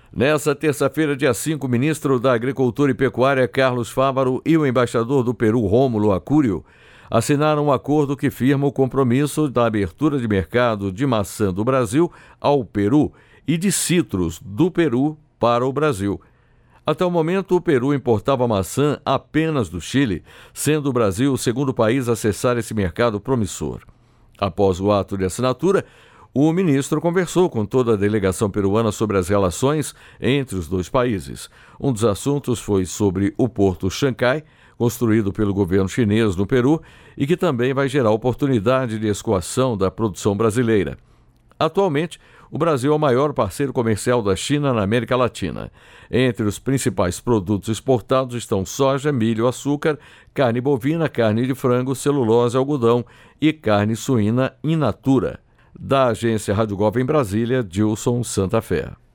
Nessa terça-feira, dia 5, o ministro da Agricultura e Pecuária, Carlos Fávaro, e o embaixador do Peru, Rômulo Acúrio, assinaram um acordo que firma o compromisso da abertura de mercado de maçã do Brasil ao Peru e de citros do Peru para o Brasil. Até o momento, o Peru importava maçã apenas do Chile, sendo o Brasil o segundo país a acessar esse mercado promissor. Após o ato de assinatura, o ministro conversou com toda a delegação peruana sobre as relações entre os dois países. Um dos assuntos foi sobre o Porto Chancay, construído pelo governo chinês no Peru e que também vai gerar oportunidade de escoação da produção brasileira. Atualmente, o Brasil é o maior parceiro comercial da China na América Latina. Entre os principais produtos exportados estão soja, milho, açúcar, carne bovina, carne de frango, celulose, algodão e carne suína in natura. Da agência Rádio Gov em Brasília, Dilson Santa Fé.